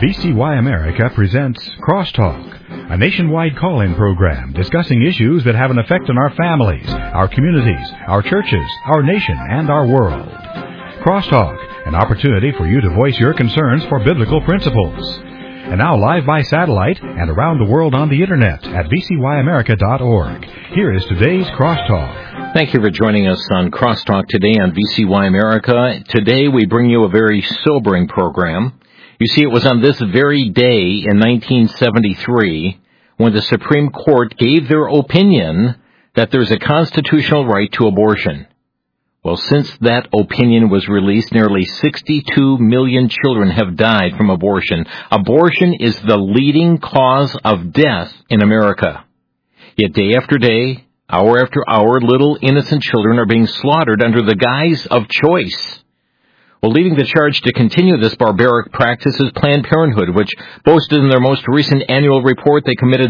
VCY America presents Crosstalk, a nationwide call-in program discussing issues that have an effect on our families, our communities, our churches, our nation, and our world. Crosstalk, an opportunity for you to voice your concerns for biblical principles. And now live by satellite and around the world on the Internet at vcyamerica.org. Here is today's Crosstalk. Thank you for joining us on Crosstalk today on VCY America. Today we bring you a very sobering program. You see, it was on this very day in 1973 when the Supreme Court gave their opinion that there's a constitutional right to abortion. Well, since that opinion was released, nearly 62 million children have died from abortion. Abortion is the leading cause of death in America. Yet day after day, hour after hour, little innocent children are being slaughtered under the guise of choice. Well, leading the charge to continue this barbaric practice is Planned Parenthood, which boasted in their most recent annual report they committed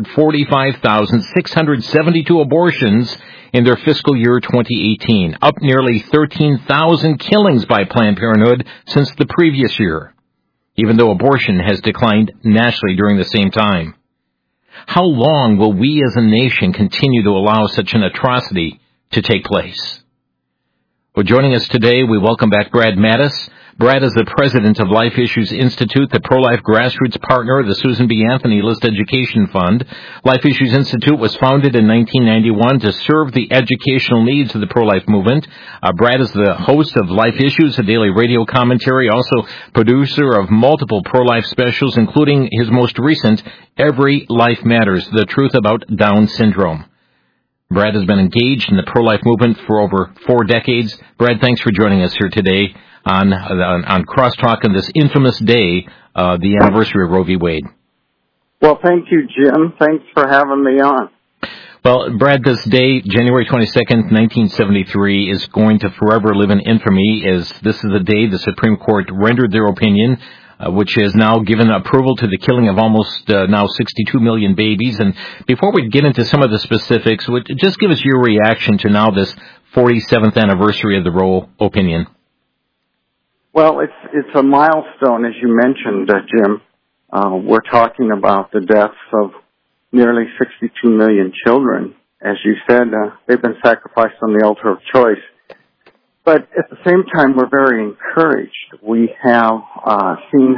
345,672 abortions in their fiscal year 2018, up nearly 13,000 killings by Planned Parenthood since the previous year, even though abortion has declined nationally during the same time. How long will we as a nation continue to allow such an atrocity to take place? Well, joining us today, we welcome back Brad Mattes. Brad is the president of Life Issues Institute, the pro-life grassroots partner of the Susan B. Anthony List Education Fund. Life Issues Institute was founded in 1991 to serve the educational needs of the pro-life movement. Brad is the host of Life Issues, a daily radio commentary, also producer of multiple pro-life specials, including his most recent, Every Life Matters, the truth about Down syndrome. Brad has been engaged in the pro-life movement for over 4 decades. Brad, thanks for joining us here today on Crosstalk on this infamous day, the anniversary of Roe v. Wade. Well, thank you, Jim. Thanks for having me on. Well, Brad, this day, January 22nd, 1973, is going to forever live in infamy, as this is the day the Supreme Court rendered their opinion, which has now given approval to the killing of almost now 62 million babies. And before we get into some of the specifics, just give us your reaction to now this 47th anniversary of the Roe opinion. Well, it's a milestone, as you mentioned, Jim. We're talking about the deaths of nearly 62 million children. As you said, they've been sacrificed on the altar of choice. But at the same time, we're very encouraged. We have seen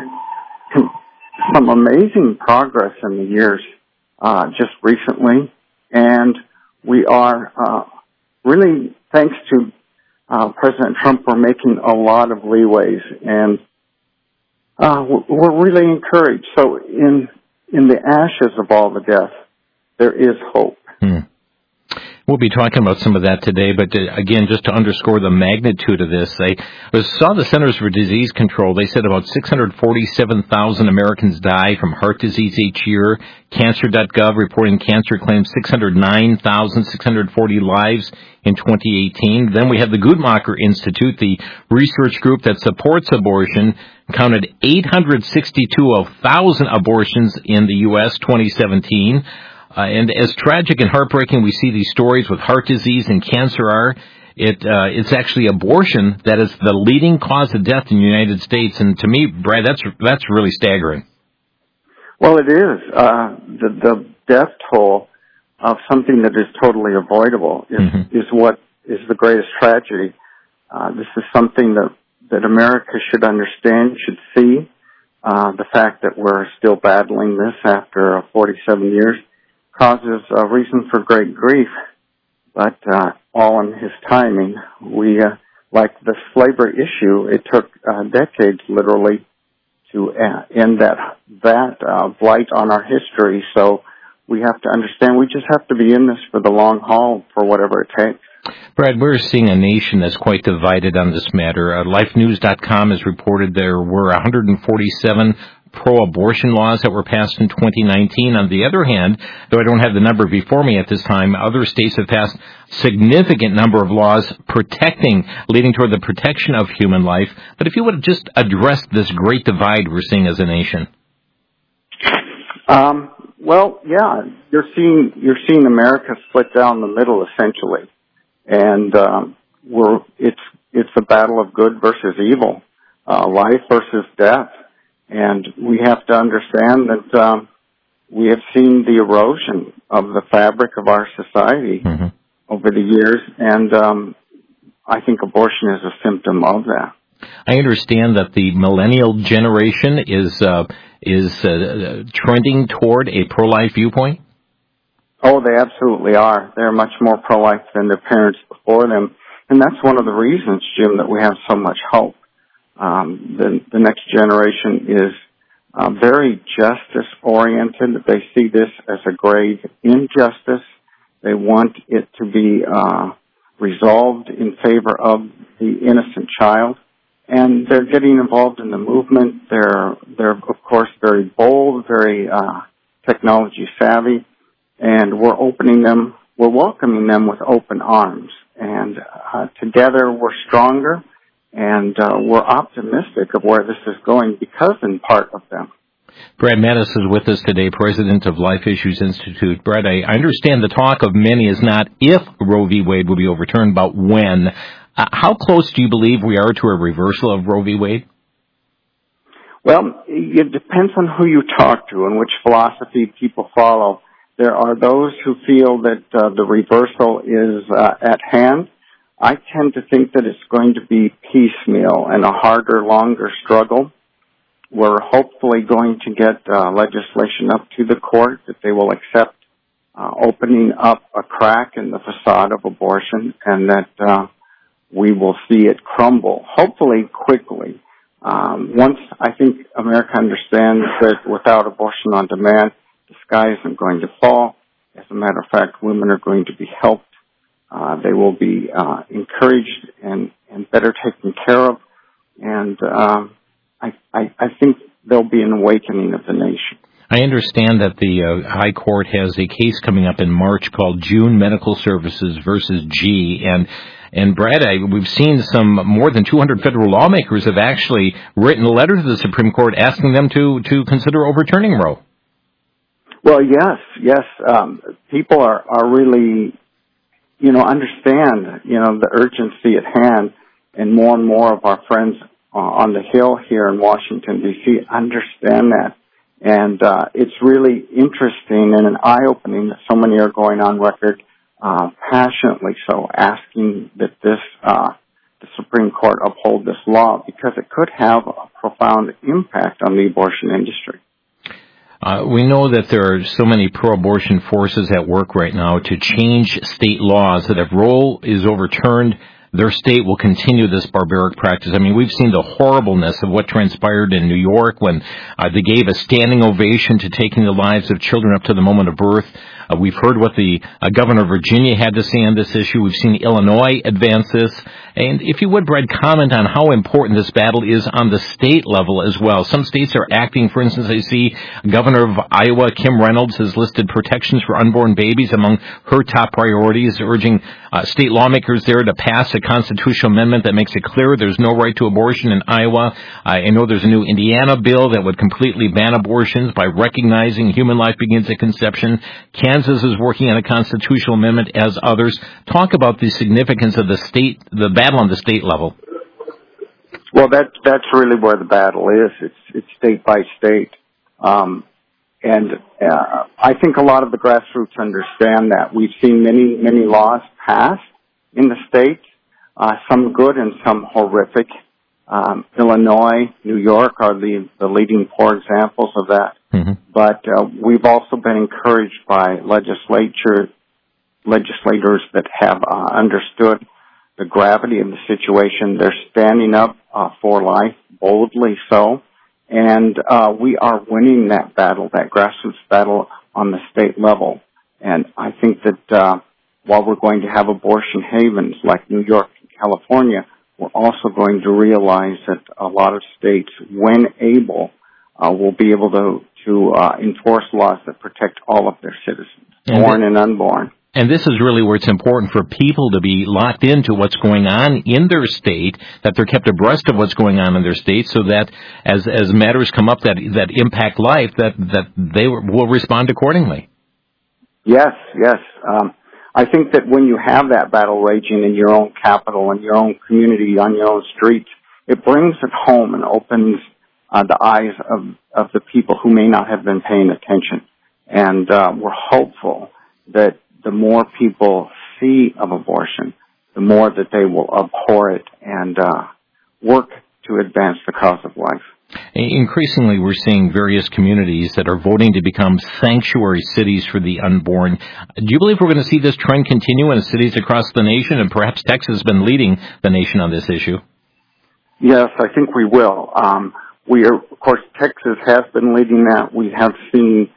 some amazing progress in the years just recently, and we are really, thanks to President Trump, we're making a lot of leeways, and we're really encouraged. So in the ashes of all the death, there is hope. We'll be talking about some of that today, but again, just to underscore the magnitude of this, I saw the Centers for Disease Control. They said about 647,000 Americans die from heart disease each year. Cancer.gov reporting cancer claims 609,640 lives in 2018. Then we have the Guttmacher Institute, the research group that supports abortion, counted 862,000 abortions in the U.S. 2017. And as tragic and heartbreaking we see these stories with heart disease and cancer are, it's actually abortion that is the leading cause of death in the United States. And to me, Brad, that's really staggering. Well, it is. The death toll of something that is totally avoidable is what is the greatest tragedy. This is something that America should understand, should see. The fact that we're still battling this after 47 years causes a reason for great grief, but all in his timing. We, like the slavery issue, it took decades, literally, to end that blight on our history. So we have to understand we just have to be in this for the long haul for whatever it takes. Brad, we're seeing a nation that's quite divided on this matter. LifeNews.com has reported there were 147 pro-abortion laws that were passed in 2019. On the other hand, though I don't have the number before me at this time, other states have passed significant number of laws leading toward the protection of human life. But if you would just address this great divide we're seeing as a nation. Well, yeah, you're seeing America split down the middle essentially, and it's a battle of good versus evil, life versus death. And we have to understand that we have seen the erosion of the fabric of our society over the years, and I think abortion is a symptom of that. I understand that the millennial generation is trending toward a pro-life viewpoint? Oh, they absolutely are. They're much more pro-life than their parents before them. And that's one of the reasons, Jim, that we have so much hope. The next generation is very justice-oriented. They see this as a grave injustice. They want it to be resolved in favor of the innocent child. And they're getting involved in the movement. They're of course very bold, very technology savvy, and we're welcoming them with open arms. And together we're stronger, and we're optimistic of where this is going because in part of them. Brad Mattes is with us today, president of Life Issues Institute. Brad, I understand the talk of many is not if Roe v. Wade will be overturned, but when. How close do you believe we are to a reversal of Roe v. Wade? Well, it depends on who you talk to and which philosophy people follow. There are those who feel that the reversal is at hand. I tend to think that it's going to be piecemeal and a harder, longer struggle. We're hopefully going to get legislation up to the court that they will accept opening up a crack in the facade of abortion, and that we will see it crumble, hopefully quickly. Once I think America understands that without abortion on demand, the sky isn't going to fall. As a matter of fact, women are going to be helped. They will be encouraged and better taken care of. And I think there'll be an awakening of the nation. I understand that the High Court has a case coming up in March called June Medical Services versus G. And Brad, we've seen some more than 200 federal lawmakers have actually written a letter to the Supreme Court asking them to consider overturning Roe. Well, yes. People are really, understand, the urgency at hand, and more of our friends on the Hill here in Washington, D.C. understand that. And it's really interesting and an eye-opening that so many are going on record passionately so, asking that the Supreme Court uphold this law because it could have a profound impact on the abortion industry. We know that there are so many pro-abortion forces at work right now to change state laws that if Roe is overturned, their state will continue this barbaric practice. I mean, we've seen the horribleness of what transpired in New York when they gave a standing ovation to taking the lives of children up to the moment of birth. We've heard what the governor of Virginia had to say on this issue. We've seen Illinois advance this. And if you would, Brad, comment on how important this battle is on the state level as well. Some states are acting. For instance, I see Governor of Iowa, Kim Reynolds, has listed protections for unborn babies among her top priorities, urging state lawmakers there to pass a constitutional amendment that makes it clear there's no right to abortion in Iowa. I know there's a new Indiana bill that would completely ban abortions by recognizing human life begins at conception. Kansas is working on a constitutional amendment, as others. Talk about the significance of the battle on the state level. Well, that's really where the battle is. It's state by state. And I think a lot of the grassroots understand that. We've seen many laws passed in the states, some good and some horrific. Illinois, New York are the leading poor examples of that. Mm-hmm. But we've also been encouraged by legislators that have understood the gravity of the situation. They're standing up for life, boldly so. And we are winning that battle, that grassroots battle on the state level. And I think that while we're going to have abortion havens like New York and California, we're also going to realize that a lot of states, when able, will be able to enforce laws that protect all of their citizens, born and unborn. And this is really where it's important for people to be locked into what's going on in their state, that they're kept abreast of what's going on in their state, so that as matters come up that impact life, that they will respond accordingly. Yes. I think that when you have that battle raging in your own capital, in your own community, on your own streets, it brings it home and opens the eyes of the people who may not have been paying attention. And we're hopeful that the more people see of abortion, the more that they will abhor it and work to advance the cause of life. Increasingly, we're seeing various communities that are voting to become sanctuary cities for the unborn. Do you believe we're going to see this trend continue in cities across the nation, and perhaps Texas has been leading the nation on this issue? Yes, I think we will. Of course, Texas has been leading that. We have seen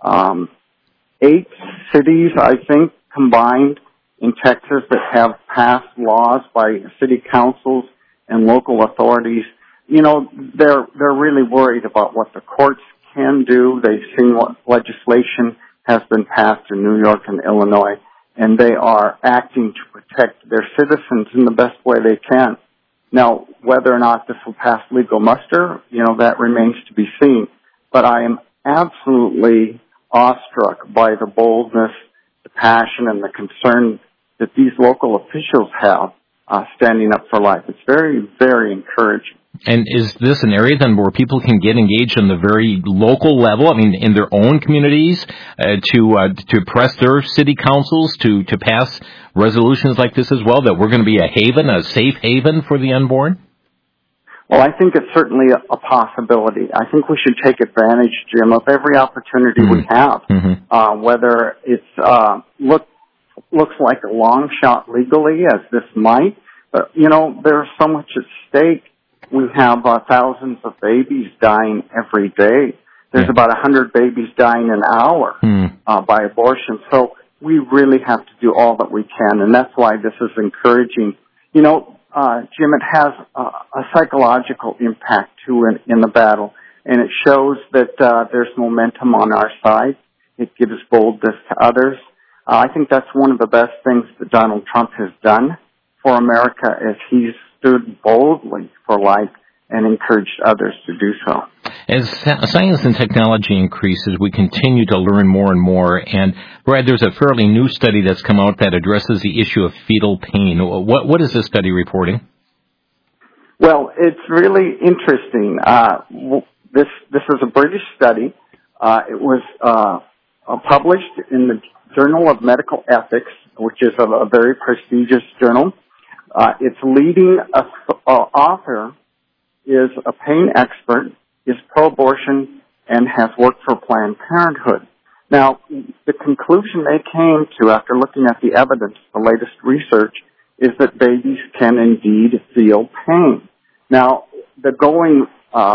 8 cities, I think, combined in Texas that have passed laws by city councils and local authorities. You know, they're really worried about what the courts can do. They've seen what legislation has been passed in New York and Illinois, and they are acting to protect their citizens in the best way they can. Now, whether or not this will pass legal muster, that remains to be seen. But I am absolutely awestruck by the boldness, the passion, and the concern that these local officials have standing up for life. It's very, very encouraging. And is this an area then where people can get engaged on the very local level, in their own communities, to press their city councils to pass resolutions like this as well, that we're going to be a safe haven for the unborn? Well, I think it's certainly a possibility. I think we should take advantage, Jim, of every opportunity we have, whether it's looks like a long shot legally, as this might, but, there's so much at stake. We have thousands of babies dying every day. There's about 100 babies dying an hour by abortion. So we really have to do all that we can, and that's why this is encouraging. Jim, it has a psychological impact, too, in the battle, and it shows that there's momentum on our side. It gives boldness to others. I think that's one of the best things that Donald Trump has done for America, is he's stood boldly for life and encouraged others to do so. As science and technology increases, we continue to learn more and more. And, Brad, there's a fairly new study that's come out that addresses the issue of fetal pain. What is this study reporting? Well, it's really interesting. This is a British study. It was published in the Journal of Medical Ethics, which is a very prestigious journal. Its leading author is a pain expert, is pro-abortion, and has worked for Planned Parenthood. Now, the conclusion they came to after looking at the evidence, the latest research, is that babies can indeed feel pain. Now, the going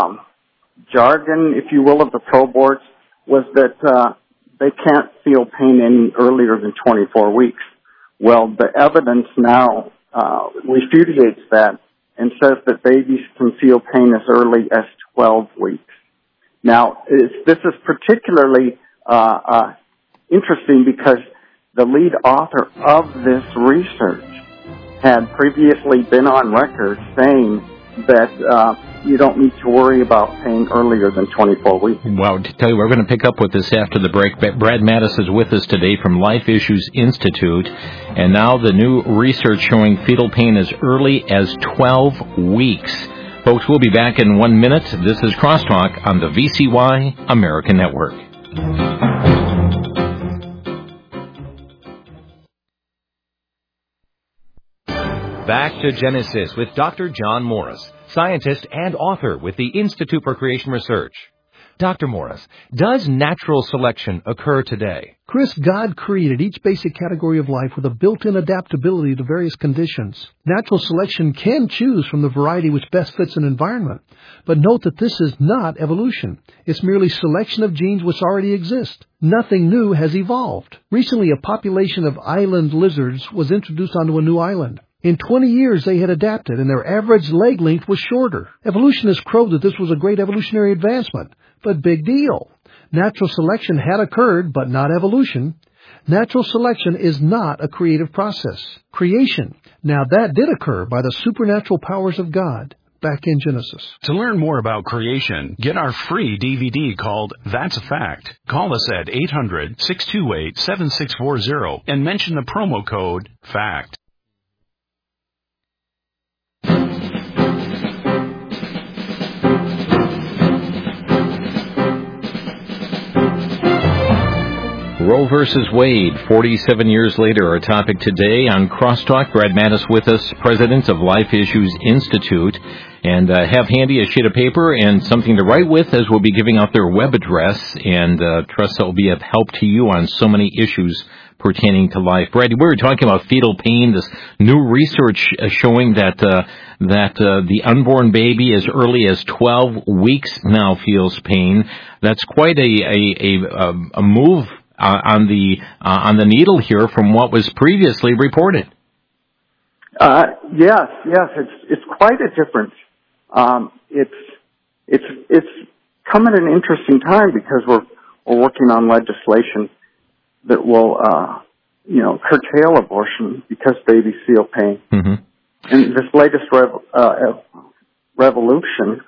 jargon, if you will, of the pro-boards was that they can't feel pain any earlier than 24 weeks. Well, the evidence now repudiates that and says that babies can feel pain as early as 12 weeks. Now, this is particularly interesting because the lead author of this research had previously been on record saying that you don't need to worry about pain earlier than 24 weeks. Wow, to tell you, we're going to pick up with this after the break. Brad Mattis is with us today from Life Issues Institute, and now the new research showing fetal pain as early as 12 weeks. Folks, we'll be back in 1 minute. This is Crosstalk on the VCY American Network. Back to Genesis with Dr. John Morris, scientist and author with the Institute for Creation Research. Dr. Morris, does natural selection occur today? Chris, God created each basic category of life with a built-in adaptability to various conditions. Natural selection can choose from the variety which best fits an environment. But note that this is not evolution. It's merely selection of genes which already exist. Nothing new has evolved. Recently, a population of island lizards was introduced onto a new island. In 20 years, they had adapted, and their average leg length was shorter. Evolutionists crowed that this was a great evolutionary advancement. But big deal. Natural selection had occurred, but not evolution. Natural selection is not a creative process. Creation, now that did occur by the supernatural powers of God. Back in Genesis. To learn more about creation, get our free DVD called That's a Fact. Call us at 800-628-7640 and mention the promo code FACT. Roe versus Wade, 47 years later, our topic today on Crosstalk. Brad Mattis with us, president of Life Issues Institute. And have handy a sheet of paper and something to write with, as we'll be giving out their web address. And trust that will be of help to you on so many issues pertaining to life. Brad, we were talking about fetal pain, this new research showing that the unborn baby as early as 12 weeks now feels pain. That's quite a move on the needle here from what was previously reported. Yes, it's quite a difference. It's come at an interesting time because we're working on legislation that will, curtail abortion because babies feel pain. Mm-hmm. And this latest revelation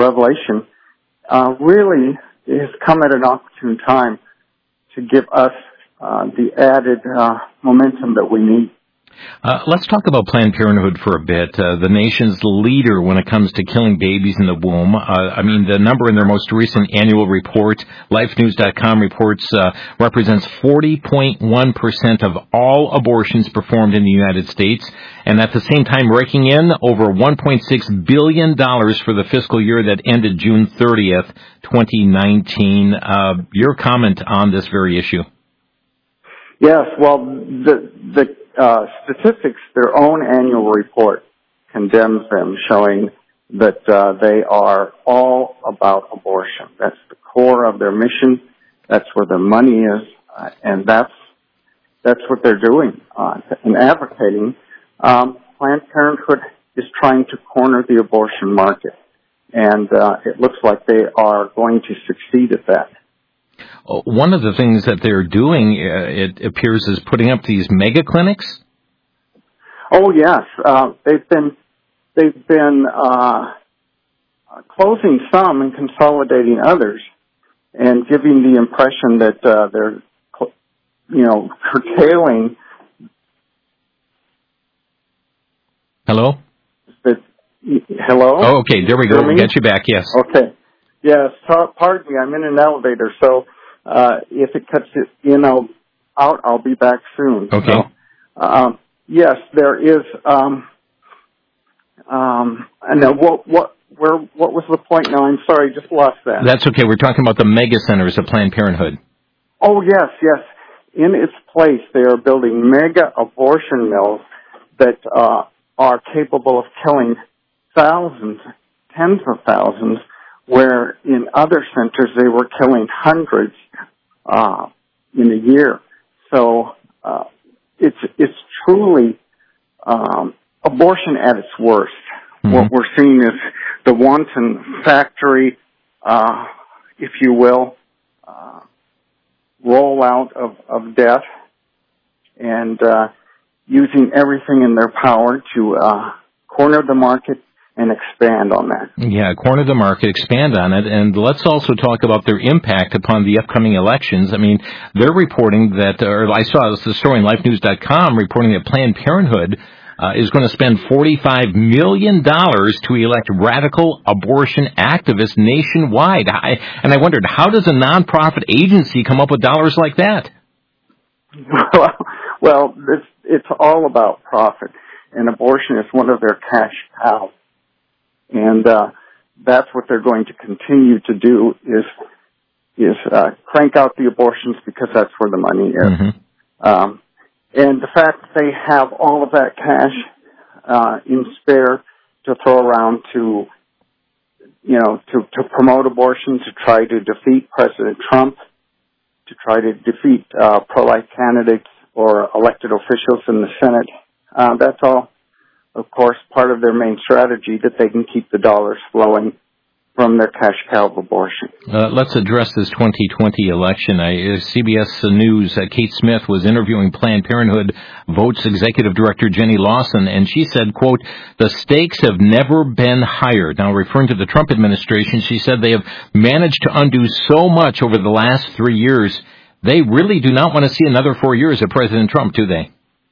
really has come at an opportune time to give us the added momentum that we need. Let's talk about Planned Parenthood for a bit. The nation's leader when it comes to killing babies in the womb. The number in their most recent annual report, LifeNews.com reports, represents 40.1% of all abortions performed in the United States, and at the same time raking in over $1.6 billion for the fiscal year that ended June 30th, 2019. Your comment on this very issue? Yes, well, the statistics, their own annual report condemns them, showing that they are all about abortion. That's the core of their mission. That's where their money is, and that's what they're doing and advocating. Planned Parenthood is trying to corner the abortion market, and it looks like they are going to succeed at that. One of the things that they're doing, it appears, is putting up these mega clinics. Oh yes, they've been closing some and consolidating others, and giving the impression that they're curtailing. Hello. Hello. Oh, okay. There we go. We got you back. Yes. Okay. Yes. Pardon me. I'm in an elevator, so if it cuts it, out, I'll be back soon. Okay. So, yes, there is. No, what was the point now? I'm sorry, just lost that. That's okay. We're talking about the mega centers of Planned Parenthood. Oh yes. In its place, they are building mega abortion mills that are capable of killing thousands, tens of thousands, where in other centers they were killing hundreds in a year. So it's truly abortion at its worst. Mm-hmm. What we're seeing is the wanton factory, if you will, rollout of death, and using everything in their power to corner the market and expand on that. Yeah, corner the market, expand on it, and let's also talk about their impact upon the upcoming elections. I mean, they're reporting that, or I saw the story in LifeNews.com reporting that Planned Parenthood is going to spend $45 million to elect radical abortion activists nationwide. And I wondered, how does a nonprofit agency come up with dollars like that? Well, it's all about profit, and abortion is one of their cash cows. And that's what they're going to continue to do is crank out the abortions because that's where the money is. Mm-hmm. And the fact that they have all of that cash in spare to throw around to promote abortion, to try to defeat President Trump, to try to defeat pro-life candidates or elected officials in the Senate, that's all, of course, part of their main strategy, that they can keep the dollars flowing from their cash cow of abortion. Let's address this 2020 election. CBS News, Kate Smith was interviewing Planned Parenthood Votes Executive Director Jenny Lawson, and she said, quote, "The stakes have never been higher." Now, referring to the Trump administration, she said they have managed to undo so much over the last 3 years. They really do not want to see another 4 years of President Trump, do they?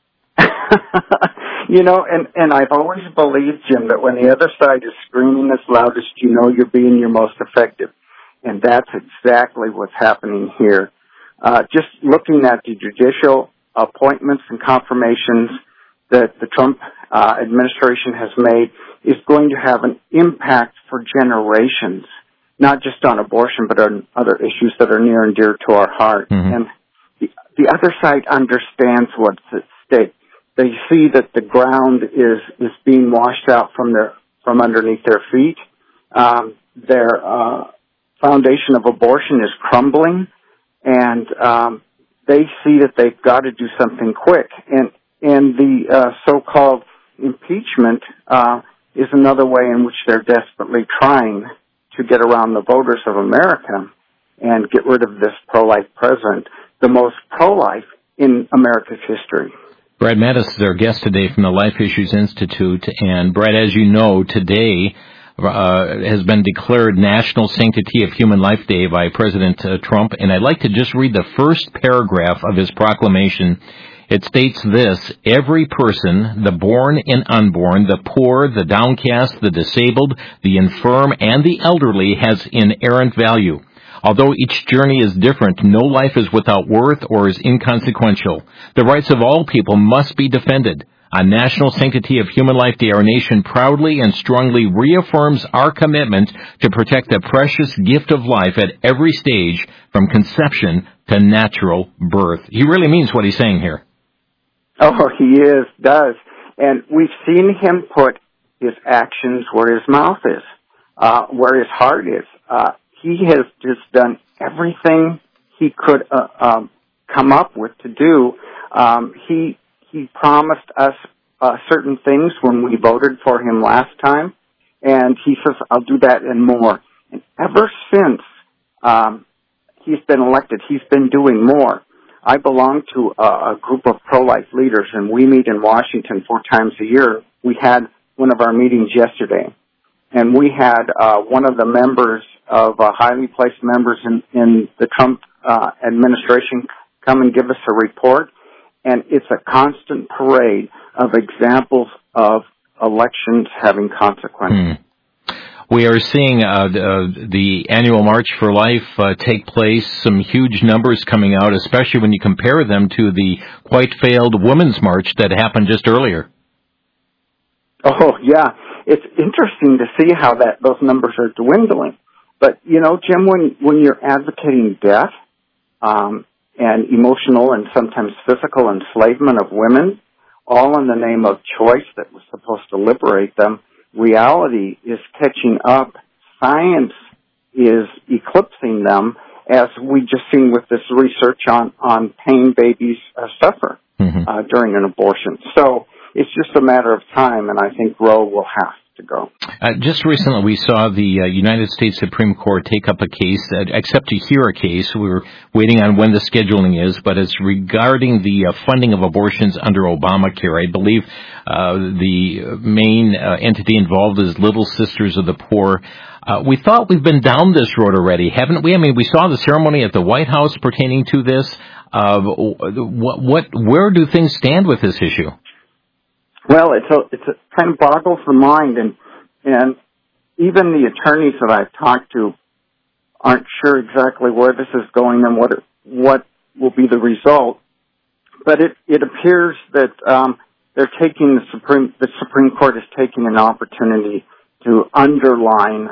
And I've always believed, Jim, that when the other side is screaming as loudest, you're being your most effective. And that's exactly what's happening here. just looking at the judicial appointments and confirmations that the Trump administration has made is going to have an impact for generations, not just on abortion, but on other issues that are near and dear to our heart. Mm-hmm. And the other side understands what's at stake. They see that the ground is being washed out from underneath their feet. Their foundation of abortion is crumbling, and they see that they've got to do something quick. And the so-called impeachment is another way in which they're desperately trying to get around the voters of America and get rid of this pro-life president, the most pro-life in America's history. Brad Mattis is our guest today from the Life Issues Institute. And Brad, as you know, today has been declared National Sanctity of Human Life Day by President Trump. And I'd like to just read the first paragraph of his proclamation. It states this: every person, the born and unborn, the poor, the downcast, the disabled, the infirm, and the elderly has inerrant value. Although each journey is different, no life is without worth or is inconsequential. The rights of all people must be defended. On National Sanctity of Human Life Day, our nation proudly and strongly reaffirms our commitment to protect the precious gift of life at every stage, from conception to natural birth. He really means what he's saying here. Oh, he does. And we've seen him put his actions where his mouth is, where his heart is. He has just done everything he could come up with to do. He promised us certain things when we voted for him last time, and he says, I'll do that and more. And ever since he's been elected, he's been doing more. I belong to a group of pro-life leaders, and we meet in Washington 4 times a year. We had one of our meetings yesterday, and we had one of the members of highly placed members in the Trump administration come and give us a report, and it's a constant parade of examples of elections having consequences. We are seeing the annual March for Life take place, some huge numbers coming out, especially when you compare them to the quite failed Women's March that happened just earlier. Oh, yeah. It's interesting to see how those numbers are dwindling. But, you know, Jim, when you're advocating death and emotional and sometimes physical enslavement of women, all in the name of choice that was supposed to liberate them, reality is catching up. Science is eclipsing them, as we just seen with this research on pain babies suffer during an abortion. So it's just a matter of time, and I think Roe will have to go. Just recently, we saw the United States Supreme Court take up a case, except to hear a case. We were waiting on when the scheduling is, but it's regarding the funding of abortions under Obamacare. I believe the main entity involved is Little Sisters of the Poor. We thought we've been down this road already, haven't we? I mean, we saw the ceremony at the White House pertaining to this. Where do things stand with this issue? Well, it's a kind of boggles the mind, and even the attorneys that I've talked to aren't sure exactly where this is going and what will be the result. But it appears that they're taking the Supreme Court is taking an opportunity to underline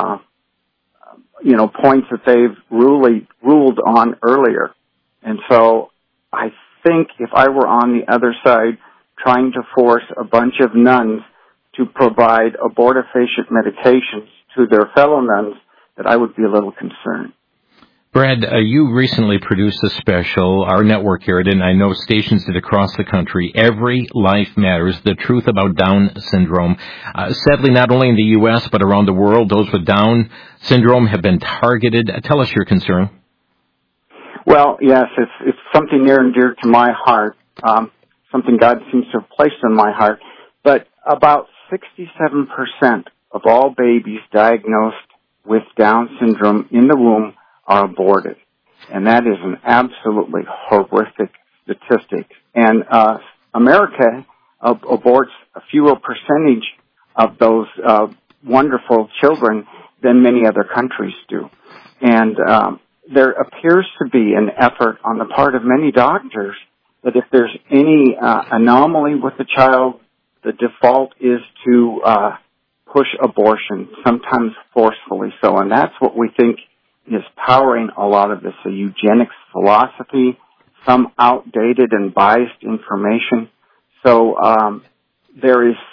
points that they've ruled on earlier. And so I think if I were on the other side trying to force a bunch of nuns to provide abortifacient medications to their fellow nuns, that I would be a little concerned. Brad, you recently produced a special, our network aired, and I know stations did across the country, Every Life Matters, the truth about Down syndrome. Sadly, not only in the U.S., but around the world, those with Down syndrome have been targeted. Tell us your concern. Well, yes, it's something near and dear to my heart. Something God seems to have placed in my heart. But about 67% of all babies diagnosed with Down syndrome in the womb are aborted. And that is an absolutely horrific statistic. And America aborts a fewer percentage of those wonderful children than many other countries do. And there appears to be an effort on the part of many doctors that if there's any anomaly with the child, the default is to push abortion, sometimes forcefully so. And that's what we think is powering a lot of this, a eugenics philosophy, some outdated and biased information. So there is,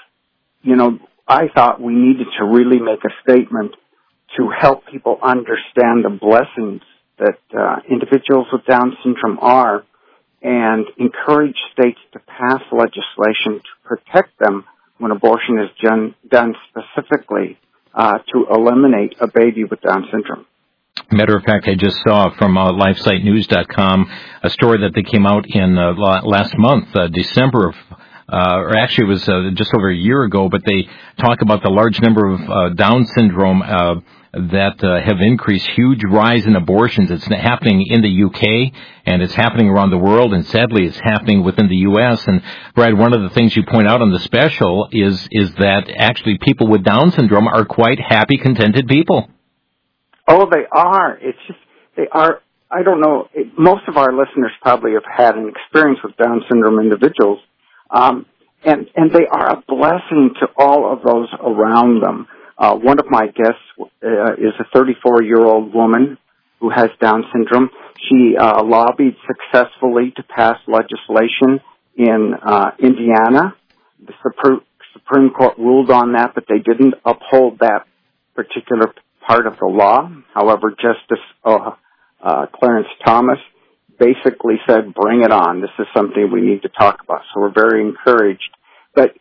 I thought we needed to really make a statement to help people understand the blessings that individuals with Down syndrome are, and encourage states to pass legislation to protect them when abortion is done specifically to eliminate a baby with Down syndrome. Matter of fact, I just saw from LifeSiteNews.com a story that they came out in last month, December of, or actually it was just over a year ago, but they talk about the large number of Down syndrome that have increased, huge rise in abortions. It's happening in the UK, and it's happening around the world, and sadly it's happening within the U.S. And Brad, one of the things you point out on the special is that actually people with Down syndrome are quite happy, contented people. Oh, they are. It's just, they are, I don't know, most of our listeners probably have had an experience with Down syndrome individuals, and they are a blessing to all of those around them. One of my guests is a 34-year-old woman who has Down syndrome. She lobbied successfully to pass legislation in Indiana. The Supreme Court ruled on that, but they didn't uphold that particular part of the law. However, Justice Clarence Thomas basically said, bring it on. This is something we need to talk about. So we're very encouraged. But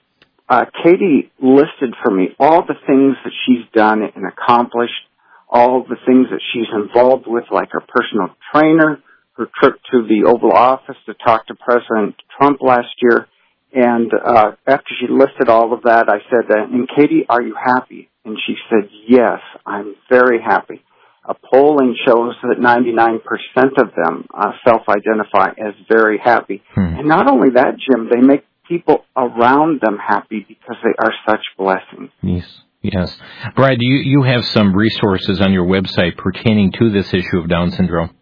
Katie listed for me all the things that she's done and accomplished, all the things that she's involved with, like her personal trainer, her trip to the Oval Office to talk to President Trump last year. And after she listed all of that, I said, and Katie, are you happy? And she said, yes, I'm very happy. Polling shows that 99% of them self-identify as very happy. And not only that, Jim, they make people around them happy because they are such blessings. Yes. Brad, you have some resources on your website pertaining to this issue of Down syndrome.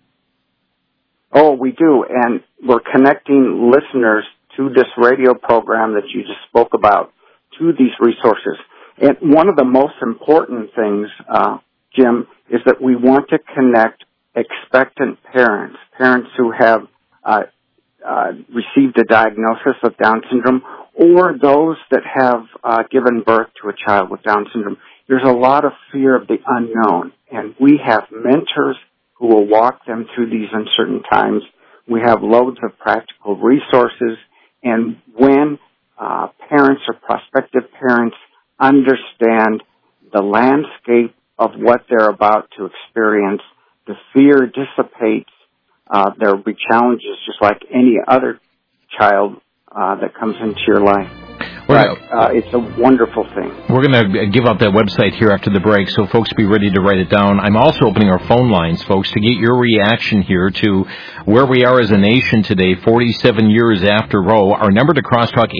Oh, we do, and we're connecting listeners to this radio program that you just spoke about, to these resources. And one of the most important things, Jim, is that we want to connect expectant parents who have received a diagnosis of Down syndrome, or those that have given birth to a child with Down syndrome. There's a lot of fear of the unknown, and we have mentors who will walk them through these uncertain times. We have loads of practical resources, and when parents or prospective parents understand the landscape of what they're about to experience, the fear dissipates. There will be challenges just like any other child that comes into your life. But it's a wonderful thing. We're going to give out that website here after the break, so folks be ready to write it down. I'm also opening our phone lines, folks, to get your reaction here to where we are as a nation today, 47 years after Roe. Our number to crosstalk,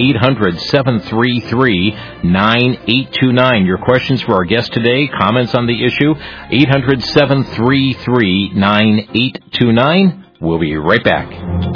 800-733-9829. Your questions for our guest today, comments on the issue, 800-733-9829. We'll be right back.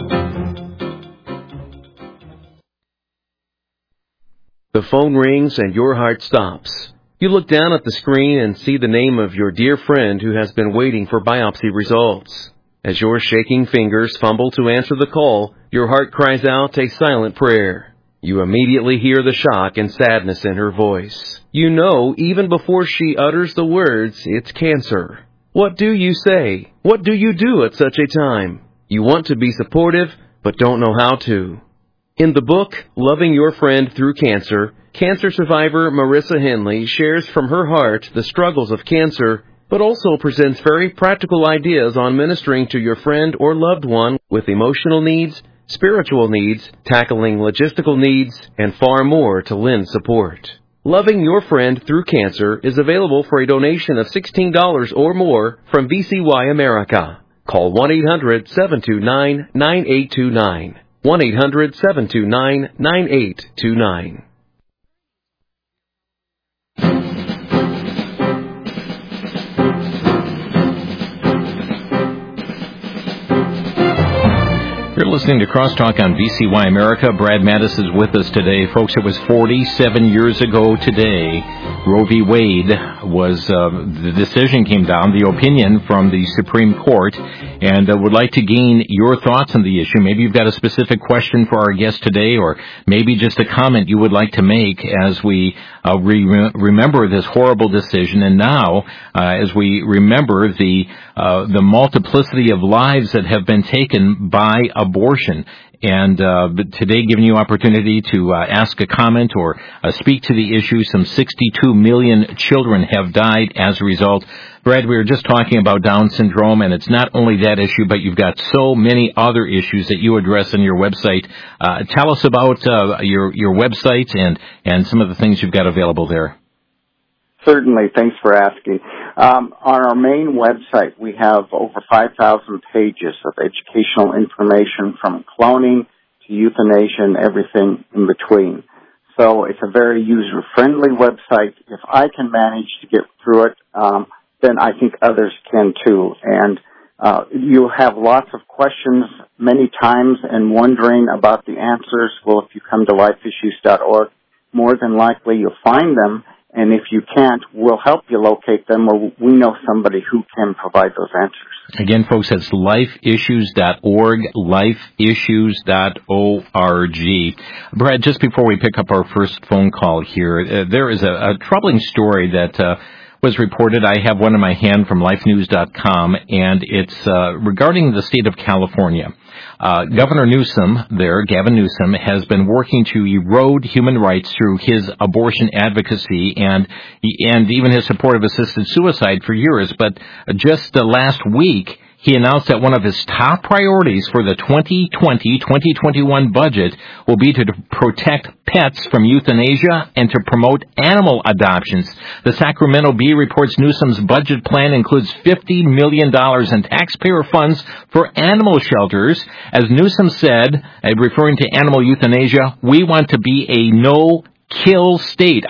The phone rings and your heart stops. You look down at the screen and see the name of your dear friend who has been waiting for biopsy results. As your shaking fingers fumble to answer the call, your heart cries out a silent prayer. You immediately hear the shock and sadness in her voice. You know, even before she utters the words, it's cancer. What do you say? What do you do at such a time? You want to be supportive, but don't know how to. In the book, Loving Your Friend Through Cancer, cancer survivor Marissa Henley shares from her heart the struggles of cancer, but also presents very practical ideas on ministering to your friend or loved one with emotional needs, spiritual needs, tackling logistical needs, and far more to lend support. Loving Your Friend Through Cancer is available for a donation of $16 or more from BCY America. Call 1-800-729-9829. 1-800-729-9829. listening to Crosstalk on VCY America. Brad Mattis is with us today. Folks, it was 47 years ago today. Roe v. Wade was, the decision came down, the opinion from the Supreme Court, and would like to gain your thoughts on the issue. Maybe you've got a specific question for our guest today, or maybe just a comment you would like to make as we remember this horrible decision, and now as we remember the multiplicity of lives that have been taken by abortion. And today, giving you opportunity to ask a comment or speak to the issue. Some 62 million children have died as a result. Brad, we were just talking about Down syndrome, and it's not only that issue, but you've got so many other issues that you address on your website. Tell us about your website and some of the things you've got available there. Certainly. Thanks for asking. On our main website, we have over 5,000 pages of educational information from cloning to euthanasia and everything in between. So it's a very user-friendly website. If I can manage to get through it, then I think others can too. And you have lots of questions many times and wondering about the answers. Well, if you come to lifeissues.org, more than likely you'll find them. And if you can't, we'll help you locate them, or we know somebody who can provide those answers. Again, folks, that's lifeissues.org, lifeissues.org. Brad, just before we pick up our first phone call here, there is a troubling story that was reported. I have one in my hand from lifenews.com, and it's regarding the state of California. Governor Newsom there, Gavin Newsom, has been working to erode human rights through his abortion advocacy and even his support of assisted suicide for years. But just last week, he announced that one of his top priorities for the 2020-2021 budget will be to protect pets from euthanasia and to promote animal adoptions. The Sacramento Bee reports Newsom's budget plan includes $50 million in taxpayer funds for animal shelters. As Newsom said, referring to animal euthanasia, we want to be a no-kill state,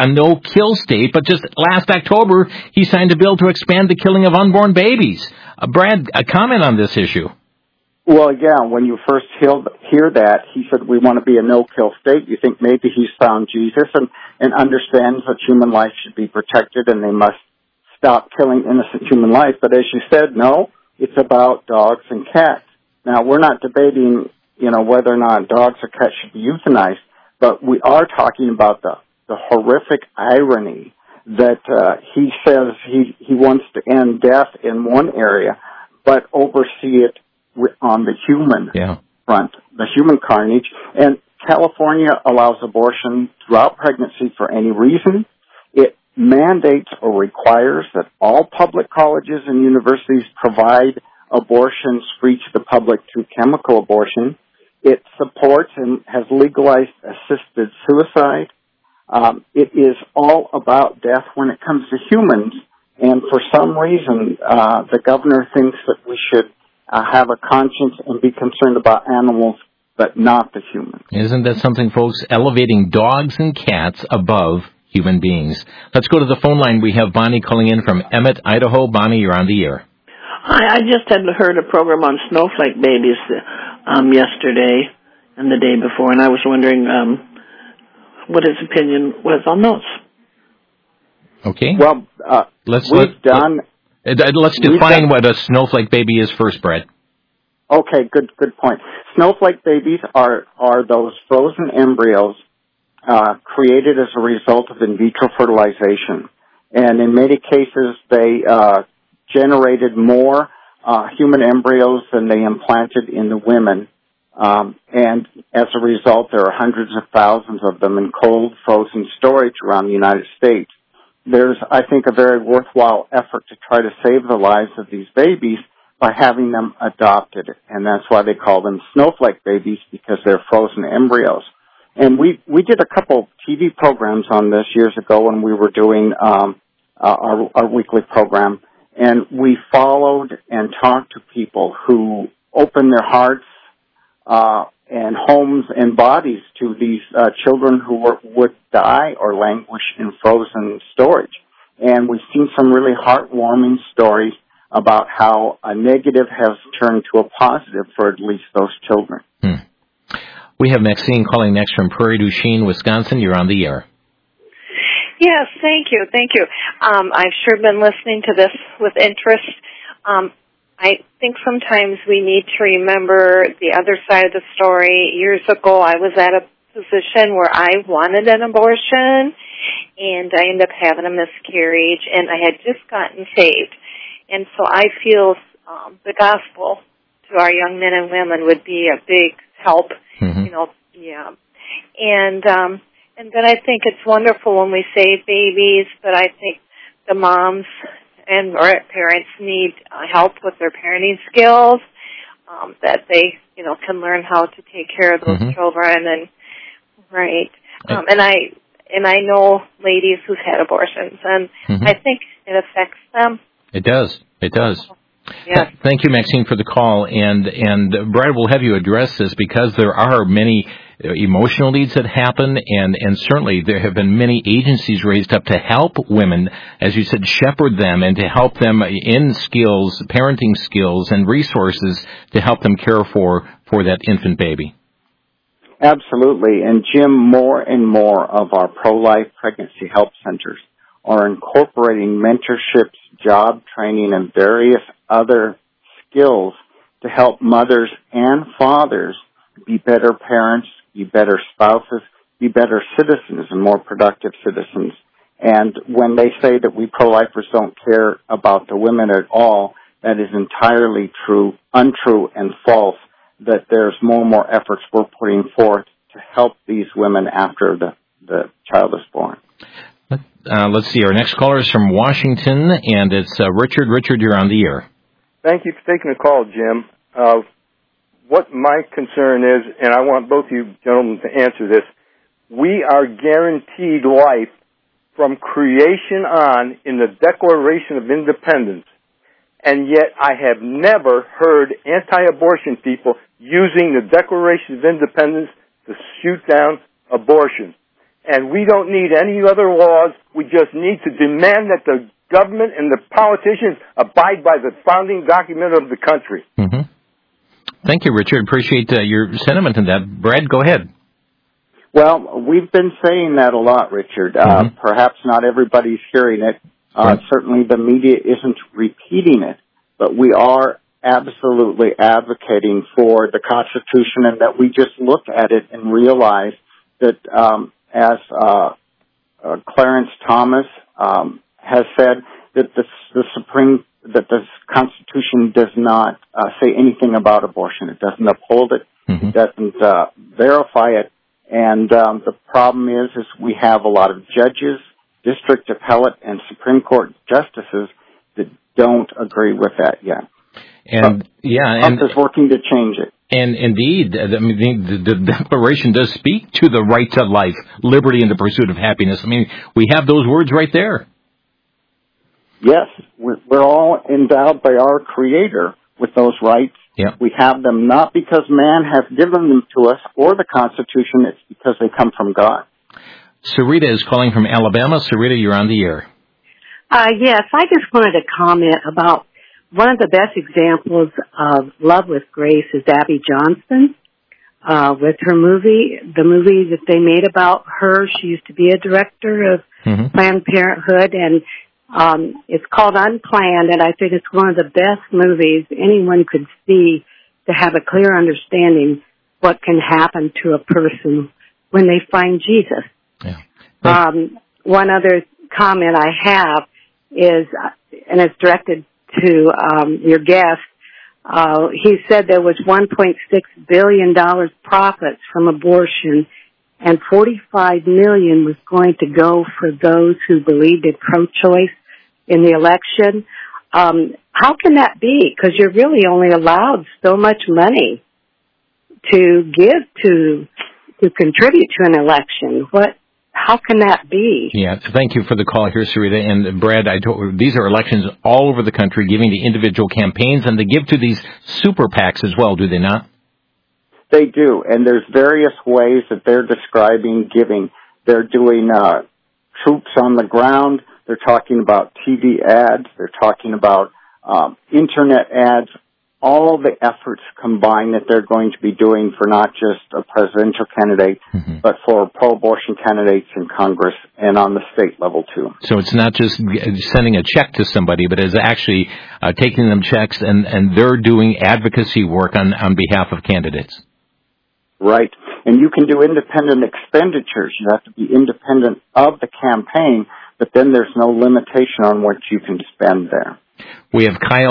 but just last October, he signed a bill to expand the killing of unborn babies. Brad, a comment on this issue. Well, yeah, when you first hear that, he said we want to be a no-kill state. You think maybe he's found Jesus and understands that human life should be protected and they must stop killing innocent human life. But as you said, no, it's about dogs and cats. Now, we're not debating, whether or not dogs or cats should be euthanized, but we are talking about the horrific irony that he says he wants to end death in one area, but oversee it on the human front, the human carnage. And California allows abortion throughout pregnancy for any reason. It mandates or requires that all public colleges and universities provide abortions free to the public through chemical abortion. It supports and has legalized assisted suicide. It is all about death when it comes to humans, and for some reason, the governor thinks that we should have a conscience and be concerned about animals, but not the humans. Isn't that something, folks? Elevating dogs and cats above human beings. Let's go to the phone line. We have Bonnie calling in from Emmett, Idaho. Bonnie, you're on the air. Hi, I just had heard a program on snowflake babies yesterday and the day before, and I was wondering what his opinion was on those. Okay. Well, let's define what a snowflake baby is first, Brad. Okay, good point. Snowflake babies are those frozen embryos created as a result of in vitro fertilization, and in many cases they generated more human embryos than they implanted in the women. And as a result, there are hundreds of thousands of them in cold, frozen storage around the United States. There's, I think, a very worthwhile effort to try to save the lives of these babies by having them adopted. And that's why they call them snowflake babies, because they're frozen embryos. And we did a couple TV programs on this years ago when we were doing our weekly program. And we followed and talked to people who opened their hearts and homes and bodies to these children who would die or languish in frozen storage. And we've seen some really heartwarming stories about how a negative has turned to a positive for at least those children. We have Maxine calling next from Prairie du Chien, Wisconsin. You're on the air. Yes, thank you. I've sure been listening to this with interest. I think sometimes we need to remember the other side of the story. Years ago, I was at a position where I wanted an abortion, and I ended up having a miscarriage, and I had just gotten saved. And so I feel the gospel to our young men and women would be a big help, And then I think it's wonderful when we save babies, but I think the moms and parents need help with their parenting skills, that they, can learn how to take care of those children. And I know ladies who've had abortions, and I think it affects them. It does. Yeah. Thank you, Maxine, for the call. And Brad will have you address this because there are many emotional needs that happen, and certainly there have been many agencies raised up to help women, as you said, shepherd them and to help them in skills, parenting skills and resources to help them care for that infant baby. Absolutely. And Jim, more and more of our pro-life pregnancy help centers are incorporating mentorships, job training, and various other skills to help mothers and fathers be better parents, be better spouses, be better citizens and more productive citizens. And when they say that we pro-lifers don't care about the women at all, that is entirely untrue and false, that there's more and more efforts we're putting forth to help these women after the child is born. Let's see. Our next caller is from Washington, and it's Richard. Richard, you're on the air. Thank you for taking the call, Jim. What my concern is, and I want both of you gentlemen to answer this, we are guaranteed life from creation on in the Declaration of Independence, and yet I have never heard anti-abortion people using the Declaration of Independence to shoot down abortion. And we don't need any other laws. We just need to demand that the government and the politicians abide by the founding document of the country. Mm-hmm. Thank you, Richard. Appreciate your sentiment in that. Brad, go ahead. Well, we've been saying that a lot, Richard. Perhaps not everybody's hearing it. Certainly the media isn't repeating it, but we are absolutely advocating for the Constitution, and that we just look at it and realize that, as Clarence Thomas has said, that that the Constitution does not say anything about abortion. It doesn't uphold it. It doesn't verify it. And the problem is we have a lot of judges, district appellate, and Supreme Court justices that don't agree with that yet. And Trump is working to change it. And indeed, the Declaration does speak to the right to life, liberty, and the pursuit of happiness. I mean, we have those words right there. Yes, we're all endowed by our Creator with those rights. Yeah. We have them not because man has given them to us or the Constitution. It's because they come from God. Sarita is calling from Alabama. Sarita, you're on the air. Yes, I just wanted to comment about one of the best examples of love with grace is Abby Johnson with her movie, the movie that they made about her. She used to be a director of Planned Parenthood, and it's called Unplanned, and I think it's one of the best movies anyone could see to have a clear understanding what can happen to a person when they find Jesus. Yeah. One other comment I have is, and it's directed to your guest, he said there was $1.6 billion profits from abortion, and $45 million was going to go for those who believed in pro-choice in the election. How can that be? Because you're really only allowed so much money to give to contribute to an election. How can that be? Yeah, thank you for the call here, Sarita. And Brad, these are elections all over the country giving to individual campaigns, and they give to these super PACs as well, do they not? They do, and there's various ways that they're describing giving. They're doing troops on the ground. They're talking about TV ads. They're talking about internet ads, all the efforts combined that they're going to be doing for not just a presidential candidate, but for pro-abortion candidates in Congress and on the state level, too. So it's not just sending a check to somebody, but it's actually taking them checks, and they're doing advocacy work on behalf of candidates. Right. And you can do independent expenditures. You have to be independent of the campaign, but then there's no limitation on what you can spend there. We have Kyle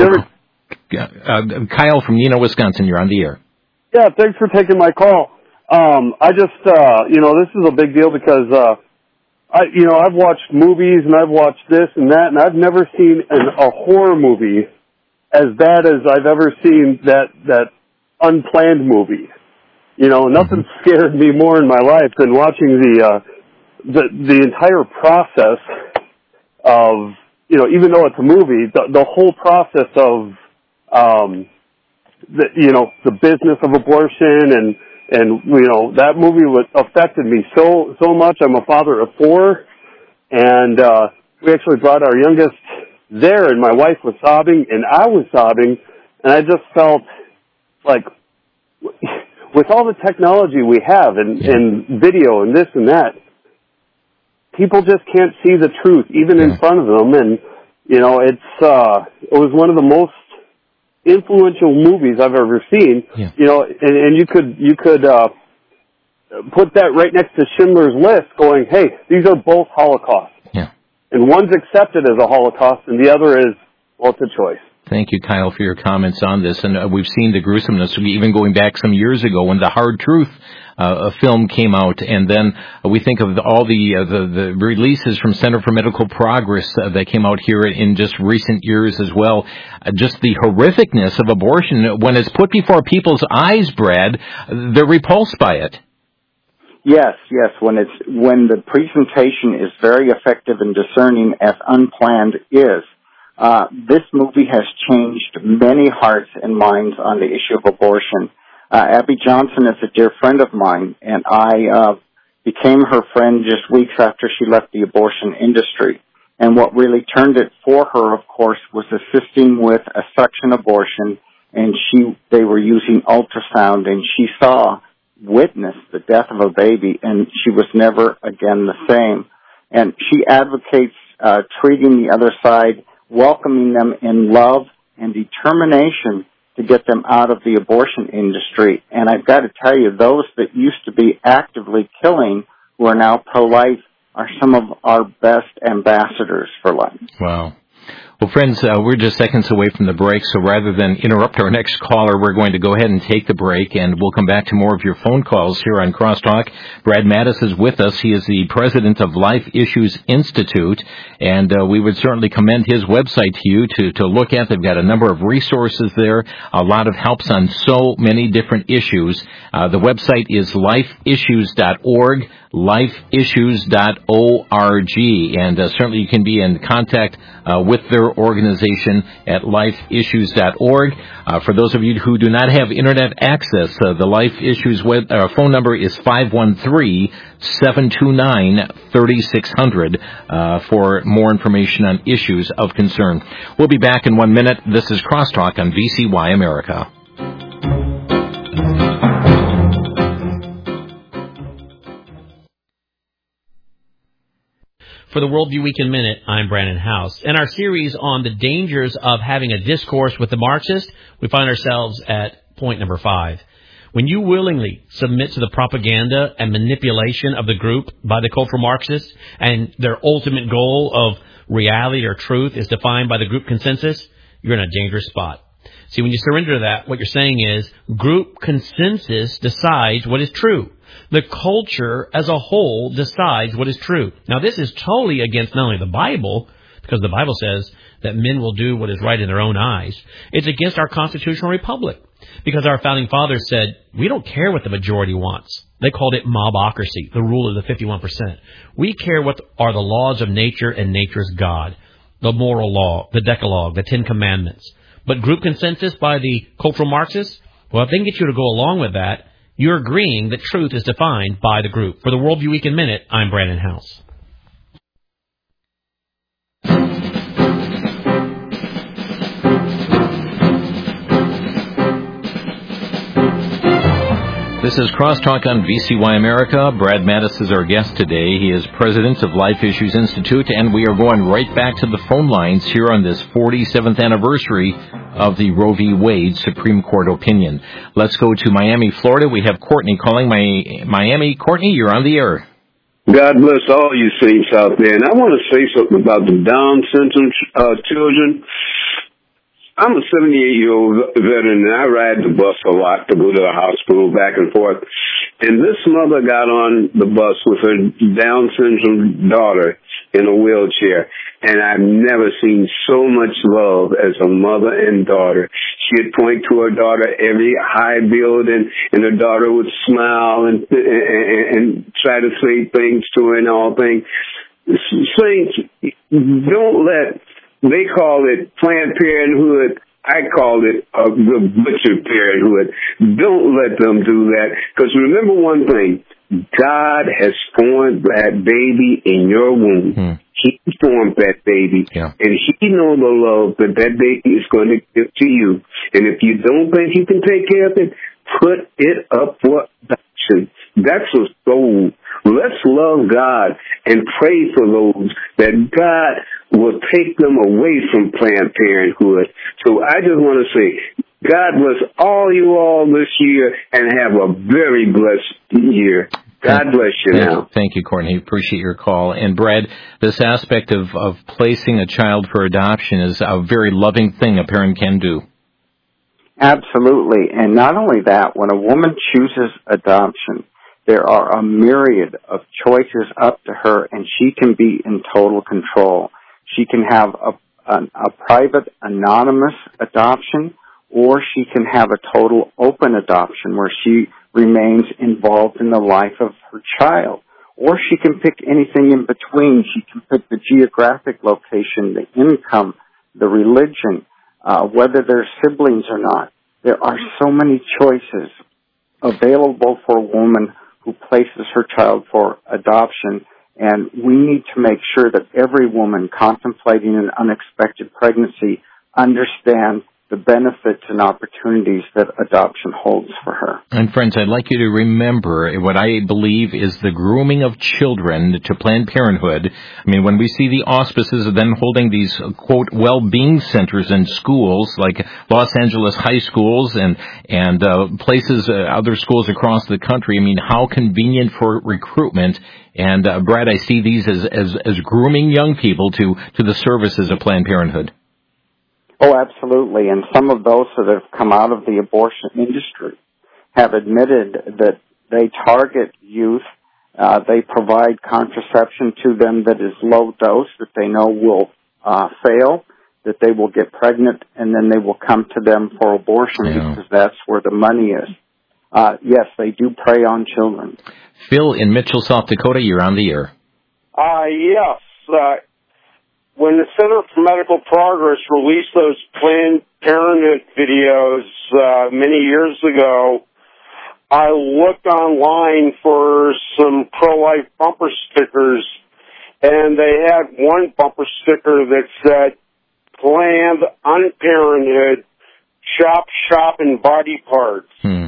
from Neenah, Wisconsin. You're on the air. Yeah, thanks for taking my call. I just, this is a big deal because, I've watched movies and I've watched this and that, and I've never seen a horror movie as bad as I've ever seen that unplanned movie. Nothing scared me more in my life than watching the entire process of, even though it's a movie, the whole process of, the business of abortion and that movie affected me so much. I'm a father of 4, and we actually brought our youngest there, and my wife was sobbing and I was sobbing, and I just felt like, with all the technology we have and video and this and that, people just can't see the truth even in front of them. And it was one of the most influential movies I've ever seen. And you could put that right next to Schindler's List, going, hey, these are both Holocausts. And one's accepted as a Holocaust and the other is, well, it's a choice. Thank you, Kyle, for your comments on this. And we've seen the gruesomeness, even going back some years ago when The Hard Truth film came out. And then we think of all the releases from Center for Medical Progress that came out here in just recent years as well. Just the horrificness of abortion. When it's put before people's eyes, Brad, they're repulsed by it. Yes. When the presentation is very effective and discerning, as Unplanned is. This movie has changed many hearts and minds on the issue of abortion. Abby Johnson is a dear friend of mine, and I became her friend just weeks after she left the abortion industry. And what really turned it for her, of course, was assisting with a suction abortion, and they were using ultrasound, and she witnessed the death of a baby, and she was never again the same. And she advocates treating the other side, welcoming them in love and determination to get them out of the abortion industry. And I've got to tell you, those that used to be actively killing, who are now pro-life, are some of our best ambassadors for life. Wow. Well, friends, we're just seconds away from the break, so rather than interrupt our next caller, we're going to go ahead and take the break, and we'll come back to more of your phone calls here on Crosstalk. Brad Mattis is with us. He is the president of Life Issues Institute, and we would certainly commend his website to you to look at. They've got a number of resources there, a lot of helps on so many different issues. The website is lifeissues.org, lifeissues.org, and certainly you can be in contact with their organization at lifeissues.org. For those of you who do not have internet access, the Life Issues phone number is 513-729-3600 for more information on issues of concern. We'll be back in 1 minute. This is Crosstalk on VCY America. For the Worldview Weekend Minute, I'm Brandon House. In our series on the dangers of having a discourse with the Marxist, we find ourselves at point number 5. When you willingly submit to the propaganda and manipulation of the group by the cultural Marxists, and their ultimate goal of reality or truth is defined by the group consensus, you're in a dangerous spot. See, when you surrender to that, what you're saying is group consensus decides what is true. The culture as a whole decides what is true. Now, this is totally against not only the Bible, because the Bible says that men will do what is right in their own eyes. It's against our constitutional republic, because our founding fathers said, we don't care what the majority wants. They called it mobocracy, the rule of the 51%. We care what are the laws of nature and nature's God, the moral law, the Decalogue, the 10 Commandments. But group consensus by the cultural Marxists, well, if they can get you to go along with that, you're agreeing that truth is defined by the group. For the Worldview Weekend Minute, I'm Brandon House. This is Crosstalk on VCY America. Brad Mattis is our guest today. He is president of Life Issues Institute, and we are going right back to the phone lines here on this 47th anniversary of the Roe v. Wade Supreme Court opinion. Let's go to Miami, Florida. We have Courtney calling. Miami, Courtney, you're on the air. God bless all you saints out there. And I want to say something about the Down syndrome children. I'm a 78-year-old veteran, and I ride the bus a lot to go to the hospital back and forth. And this mother got on the bus with her Down syndrome daughter in a wheelchair. And I've never seen so much love as a mother and daughter. She'd point to her daughter every high building, and her daughter would smile and try to say things to her and all things. Saints, don't let... They call it Planned Parenthood. I call it the butcher parenthood. Don't let them do that. Because remember one thing. God has formed that baby in your womb. He formed that baby. And He knows the love that baby is going to give to you. And if you don't think He can take care of it, put it up for adoption. That's a soul. Let's love God and pray for those that God will take them away from Planned Parenthood. So I just want to say, God bless you all this year and have a very blessed year. God bless you now. Thank you, Courtney. Appreciate your call. And Brad, this aspect of placing a child for adoption is a very loving thing a parent can do. Absolutely. And not only that, when a woman chooses adoption, there are a myriad of choices up to her, and she can be in total control. She can have a private, anonymous adoption, or she can have a total open adoption where she remains involved in the life of her child. Or she can pick anything in between. She can pick the geographic location, the income, the religion, whether they're siblings or not. There are so many choices available for a woman who places her child for adoption, and we need to make sure that every woman contemplating an unexpected pregnancy understands the benefits and opportunities that adoption holds for her. And friends, I'd like you to remember what I believe is the grooming of children to Planned Parenthood. I mean, when we see the auspices of then holding these, quote, well-being centers in schools like Los Angeles high schools and places, other schools across the country, I mean, how convenient for recruitment. And Brad, I see these as grooming young people to the services of Planned Parenthood. Oh, absolutely. And some of those that have come out of the abortion industry have admitted that they target youth. They provide contraception to them that is low dose, that they know will fail, that they will get pregnant, and then they will come to them for abortion because that's where the money is. Yes, they do prey on children. Phil in Mitchell, South Dakota, you're on the air. Yes. When the Center for Medical Progress released those Planned Parenthood videos many years ago, I looked online for some pro-life bumper stickers, and they had one bumper sticker that said, Planned Unparenthood, shop and body parts.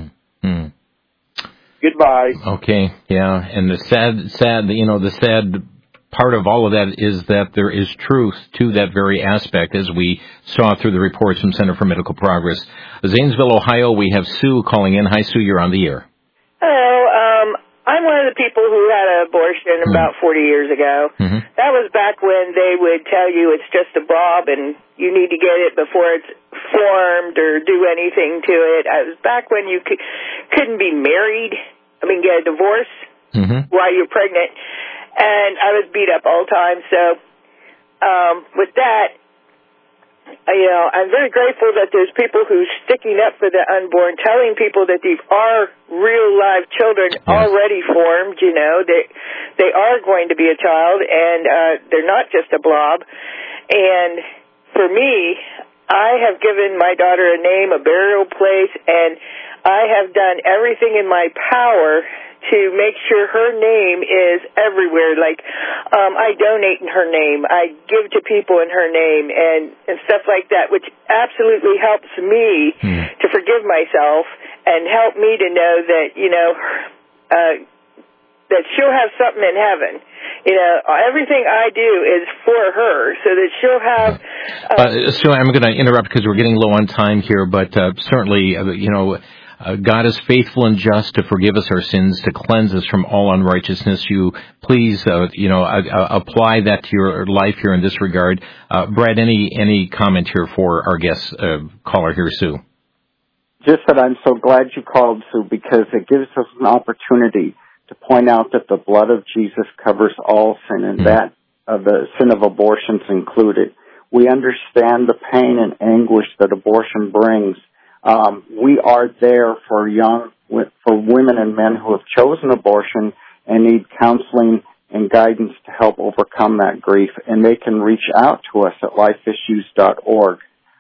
Goodbye. Okay, yeah, and the sad part of all of that is that there is truth to that very aspect, as we saw through the reports from Center for Medical Progress. Zanesville, Ohio, we have Sue calling in. Hi, Sue, you're on the air. Hello. I'm one of the people who had an abortion about 40 years ago. That was back when they would tell you it's just a blob and you need to get it before it's formed or do anything to it. It was back when you couldn't be married, get a divorce while you're pregnant. And I was beat up all the time. So with that, I'm very grateful that there's people who's sticking up for the unborn, telling people that these are real live children already formed, they are going to be a child, and they're not just a blob. And for me, I have given my daughter a name, a burial place, and I have done everything in my power to make sure her name is everywhere. Like, I donate in her name. I give to people in her name and stuff like that, which absolutely helps me to forgive myself and help me to know that, that she'll have something in heaven. Everything I do is for her so that she'll have... So I'm going to interrupt because we're getting low on time here, but certainly, God is faithful and just to forgive us our sins, to cleanse us from all unrighteousness. You please, apply that to your life here in this regard. Brad, any comment here for our guest caller here, Sue? Just that I'm so glad you called, Sue, because it gives us an opportunity to point out that the blood of Jesus covers all sin, and that the sin of abortions included. We understand the pain and anguish that abortion brings. We are there for women and men who have chosen abortion and need counseling and guidance to help overcome that grief, and they can reach out to us at lifeissues.org.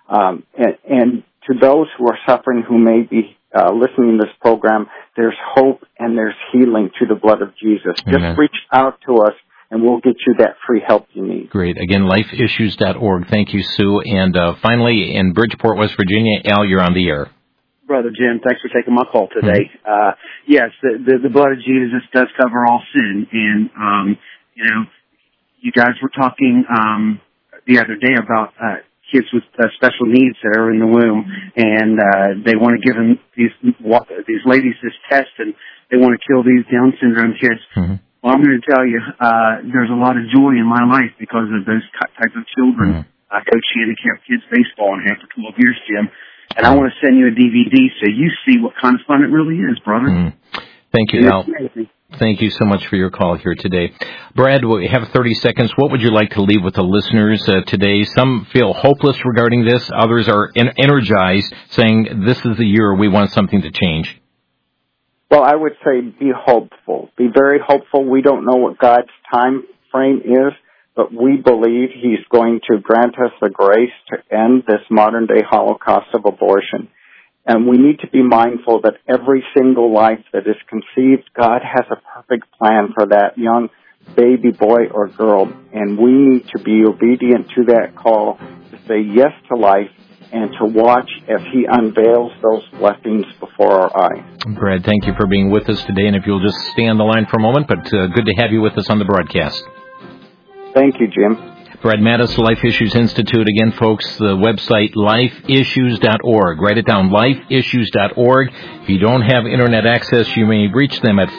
And to those who are suffering, who may be listening to this program, there's hope and there's healing to the blood of Jesus. Amen. Just reach out to us, and we'll get you that free help you need. Great. Again, lifeissues.org. Thank you, Sue. And finally, in Bridgeport, West Virginia, Al, you're on the air. Brother Jim, thanks for taking my call today. Yes, the blood of Jesus does cover all sin. And, you guys were talking the other day about kids with special needs that are in the womb, and they want to give them these ladies this test, and they want to kill these Down syndrome kids. Well, I'm going to tell you, there's a lot of joy in my life because of those types of children. I coach handicapped kids baseball and have for 12 years, Jim, and I want to send you a DVD so you see what kind of fun it really is, brother. Thank you, Al. Thank you so much for your call here today. Brad, we have 30 seconds. What would you like to leave with the listeners today? Some feel hopeless regarding this. Others are energized, saying this is the year we want something to change. Well, I would say be hopeful. Be very hopeful. We don't know what God's time frame is, but we believe He's going to grant us the grace to end this modern-day holocaust of abortion. And we need to be mindful that every single life that is conceived, God has a perfect plan for that young baby boy or girl. And we need to be obedient to that call, to say yes to life, and to watch as He unveils those blessings before our eyes. Brad, thank you for being with us today. And if you'll just stay on the line for a moment, but good to have you with us on the broadcast. Thank you, Jim. Brad Mattes, Life Issues Institute. Again, folks, the website, lifeissues.org. Write it down, lifeissues.org. If you don't have Internet access, you may reach them at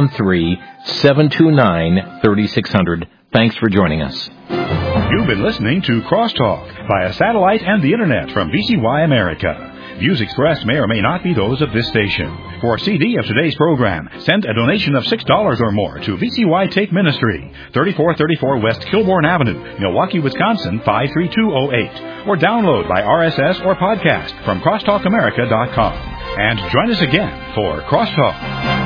513-729-3600. Thanks for joining us. You've been listening to Crosstalk via satellite and the Internet from VCY America. Views expressed may or may not be those of this station. For a CD of today's program, send a donation of $6 or more to VCY Take Ministry, 3434 West Kilbourne Avenue, Milwaukee, Wisconsin, 53208. Or download by RSS or podcast from crosstalkamerica.com. And join us again for Crosstalk.